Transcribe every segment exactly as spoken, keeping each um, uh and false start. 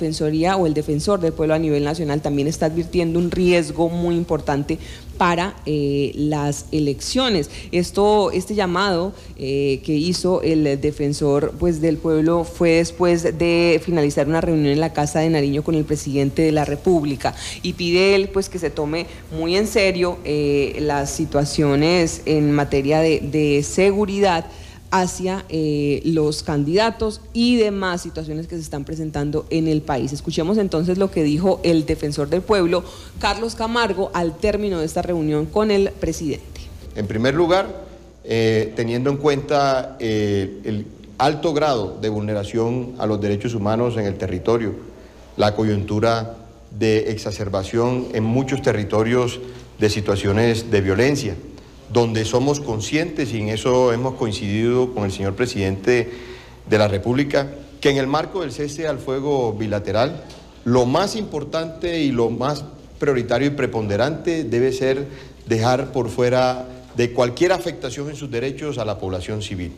Defensoría o el Defensor del Pueblo a nivel nacional también está advirtiendo un riesgo muy importante para eh, las elecciones. Esto, este llamado eh, que hizo el Defensor pues, del Pueblo fue después de finalizar una reunión en la Casa de Nariño con el presidente de la República, y pide él pues, que se tome muy en serio eh, las situaciones en materia de, de seguridad hacia eh, los candidatos y demás situaciones que se están presentando en el país. Escuchemos entonces lo que dijo el Defensor del Pueblo, Carlos Camargo, al término de esta reunión con el presidente. En primer lugar, eh, teniendo en cuenta eh, el alto grado de vulneración a los derechos humanos en el territorio, la coyuntura de exacerbación en muchos territorios de situaciones de violencia, donde somos conscientes, y en eso hemos coincidido con el señor presidente de la República, que en el marco del cese al fuego bilateral, lo más importante y lo más prioritario y preponderante debe ser dejar por fuera de cualquier afectación en sus derechos a la población civil.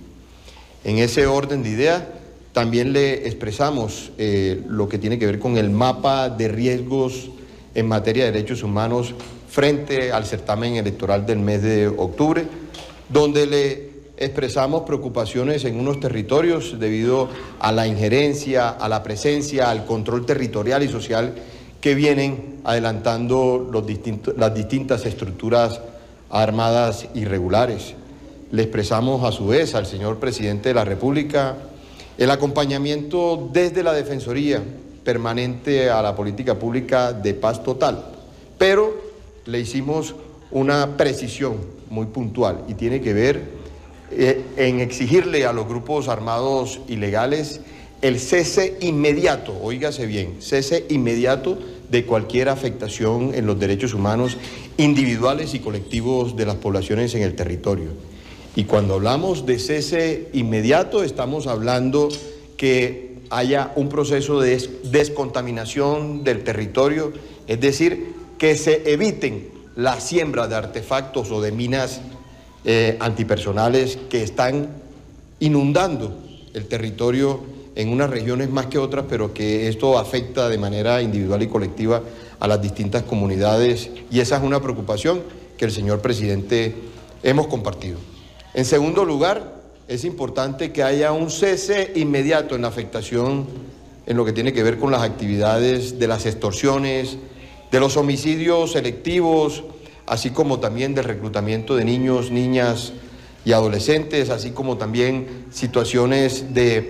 En ese orden de ideas, también le expresamos eh, lo que tiene que ver con el mapa de riesgos en materia de derechos humanos frente al certamen electoral del mes de octubre, donde le expresamos preocupaciones en unos territorios debido a la injerencia, a la presencia, al control territorial y social que vienen adelantando los distintos, las distintas estructuras armadas irregulares. Le expresamos a su vez al señor presidente de la República el acompañamiento desde la Defensoría permanente a la política pública de paz total, pero le hicimos una precisión muy puntual y tiene que ver eh, en exigirle a los grupos armados ilegales el cese inmediato, oígase bien, cese inmediato de cualquier afectación en los derechos humanos individuales y colectivos de las poblaciones en el territorio. Y cuando hablamos de cese inmediato, estamos hablando que haya un proceso de des descontaminación del territorio, es decir, que se eviten la siembra de artefactos o de minas eh, antipersonales que están inundando el territorio en unas regiones más que otras, pero que esto afecta de manera individual y colectiva a las distintas comunidades, y esa es una preocupación que el señor presidente hemos compartido. En segundo lugar, es importante que haya un cese inmediato en la afectación en lo que tiene que ver con las actividades de las extorsiones, de los homicidios selectivos, así como también del reclutamiento de niños, niñas y adolescentes, así como también situaciones de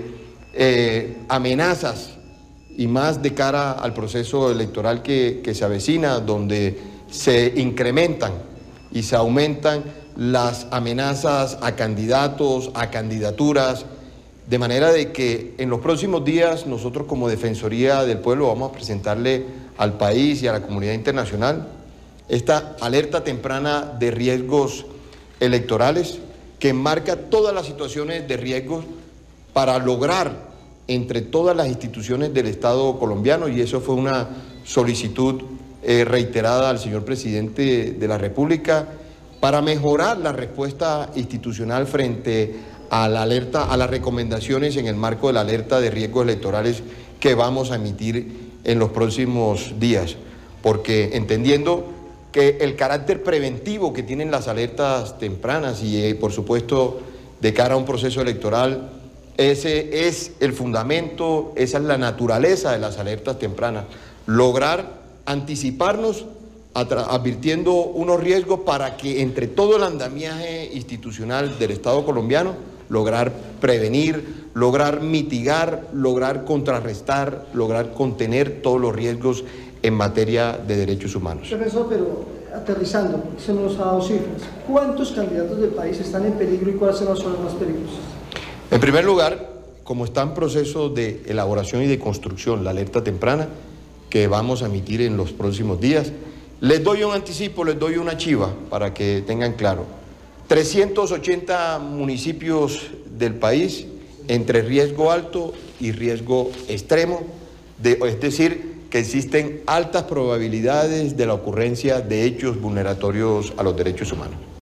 eh, amenazas, y más de cara al proceso electoral que, que se avecina, donde se incrementan y se aumentan las amenazas a candidatos, a candidaturas, de manera de que en los próximos días nosotros como Defensoría del Pueblo vamos a presentarle al país y a la comunidad internacional esta alerta temprana de riesgos electorales que enmarca todas las situaciones de riesgos para lograr entre todas las instituciones del Estado colombiano, y eso fue una solicitud eh, reiterada al señor presidente de la República, para mejorar la respuesta institucional frente a la alerta, a las recomendaciones en el marco de la alerta de riesgos electorales que vamos a emitir en los próximos días, porque entendiendo que el carácter preventivo que tienen las alertas tempranas y eh, por supuesto de cara a un proceso electoral, ese es el fundamento, esa es la naturaleza de las alertas tempranas, lograr anticiparnos advirtiendo unos riesgos para que entre todo el andamiaje institucional del Estado colombiano lograr prevenir, lograr mitigar, lograr contrarrestar, lograr contener todos los riesgos en materia de derechos humanos. Profesor, pero aterrizando, se nos ha dado cifras. ¿Cuántos candidatos del país están en peligro y cuáles son las zonas más peligrosas? En primer lugar, como está en proceso de elaboración y de construcción la alerta temprana que vamos a emitir en los próximos días, les doy un anticipo, les doy una chiva para que tengan claro. trescientos ochenta municipios del país entre riesgo alto y riesgo extremo, de, es decir, que existen altas probabilidades de la ocurrencia de hechos vulneratorios a los derechos humanos.